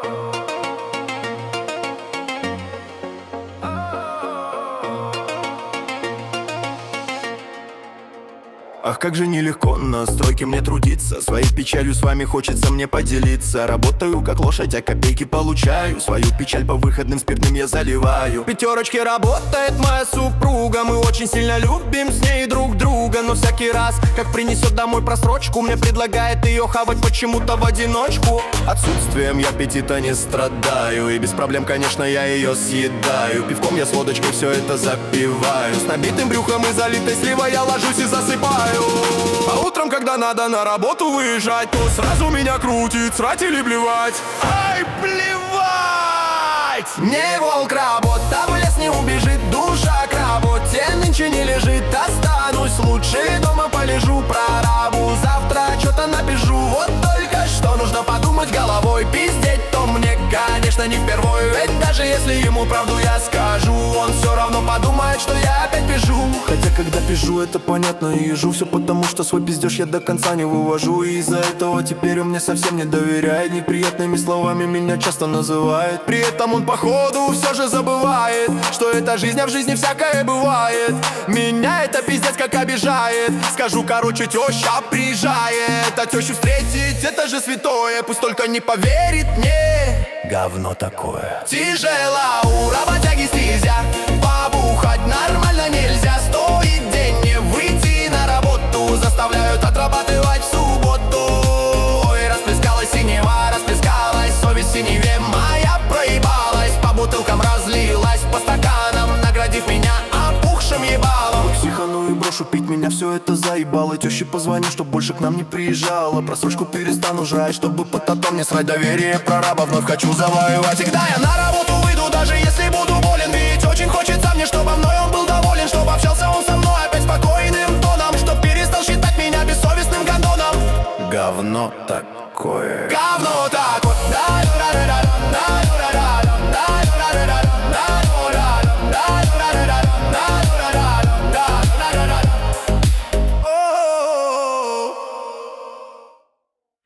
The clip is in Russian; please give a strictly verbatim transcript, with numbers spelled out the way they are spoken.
Ах, как же нелегко на стройке мне трудиться. Своей печалью с вами хочется мне поделиться. Работаю как лошадь, а копейки получаю. Свою печаль по выходным спиртным я заливаю. Пятерочки работает моя супруга. Мы очень сильно любим с ней друг друга. Но всякий раз, как принесет домой просрочку, мне предлагает ее хавать почему-то в одиночку. Отсутствием я аппетита не страдаю. И без проблем, конечно, я ее съедаю. Пивком я с водочкой все это запиваю. С набитым брюхом и залитой сливой я ложусь и засыпаю. А утром, когда надо на работу выезжать, то сразу меня крутит, срать или блевать. Ай, плевать! Не волк, работа, в лес не убежит. Душа к работе нынче не лежит. Останусь лучше, дома полежу, прорабу завтра что-то напишу. Вот только что нужно подумать головой. Пиздеть то мне, конечно, не впервой. Ведь даже если ему правду я скажу, он все равно подумает, что я опять пижу. Хотя когда пижу, это понятно и ежу. Все потому, что свой пиздеж я до конца не вывожу. И из-за этого теперь он мне совсем не доверяет. Неприятными словами меня часто называет. При этом он походу все же забывает, что это жизнь, а в жизни всякое бывает. Меня это пиздец как обижает. Скажу, короче, теща приезжает. А тещу встретить, это же святое. Пусть только не поверит мне. Говно такое. Тяжела у работяги стезя. Побухать нормально нельзя. Стоит день не выйти на работу. Заставляют отрабатывать в субботу. Ой, расплескалась синева, расплескалась совесть в синеве моя проебалась. По бутылкам разлилась, по стаканам наградив меня опухшим ебалом. Психану и брошу пить, меня все это заебало. Тёще позвоню, чтоб больше к нам не приезжала. Просрочку перестану жрать, чтобы потом не срать доверие. Прораба вновь хочу завоевать. Всегда я на работу выйду, даже если буду болен. Ведь очень хочется мне, чтобы мной он был доволен. Чтобы общался он со мной опять спокойным тоном. Чтоб перестал считать меня бессовестным гондоном. Говно такое. Говно такое.